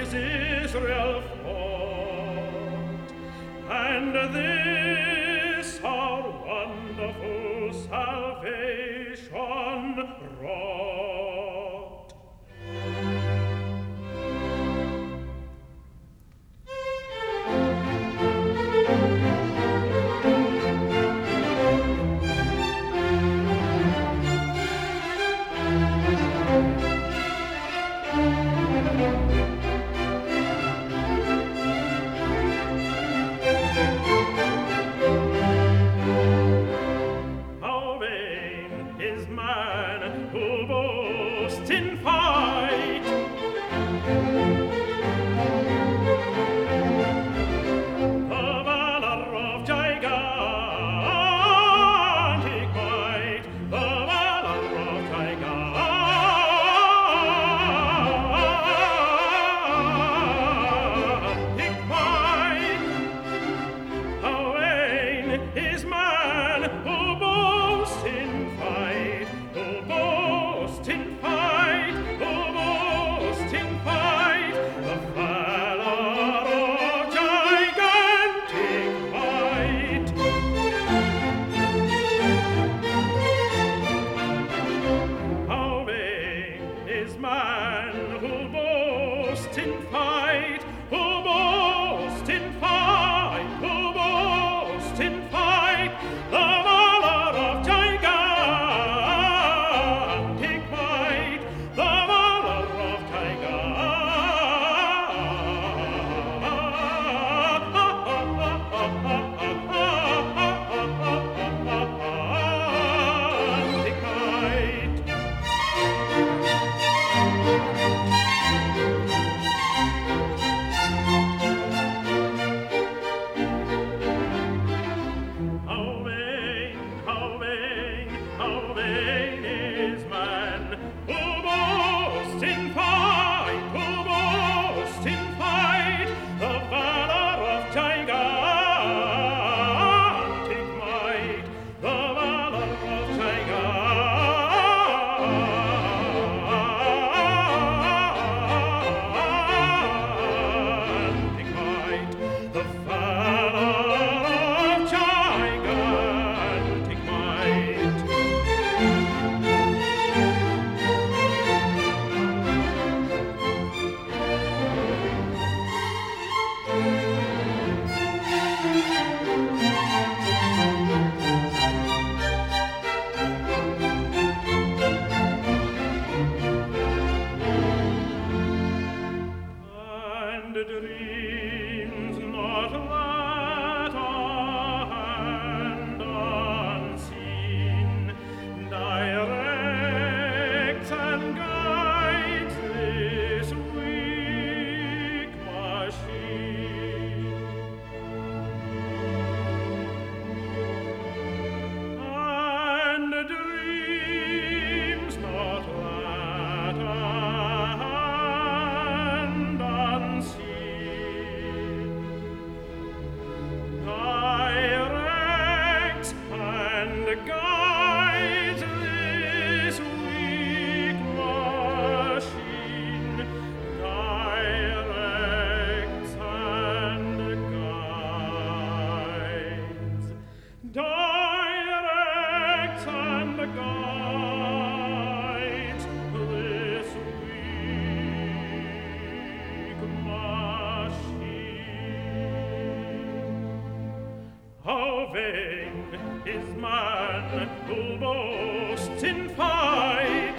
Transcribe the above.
is Israel fought, and this our wonderful salvation wrought. How vain is man who boasts in fight! The valor of gigantic might, the valor of gigantic might. How vain is man who boasts in fight, who boasts in fight, who boasts in fight, the valor of gigantic might. How vain is man who boasts in fight, who boasts in fight, who boasts in fight, the valor of gigantic might, the valor of gigantic might. How vain, how vain, how vain is man who boasts in fight, who boasts in fight, the valor of gigantic might, the valor of gigantic might, the valor of gigantic might. And dreams not that hand unseen directs and guides this weak machine. And dreams not that hand unseen directs and guides this weak machine, directs and guides, directs and guides this weak machine. How vain is man who boasts in fight,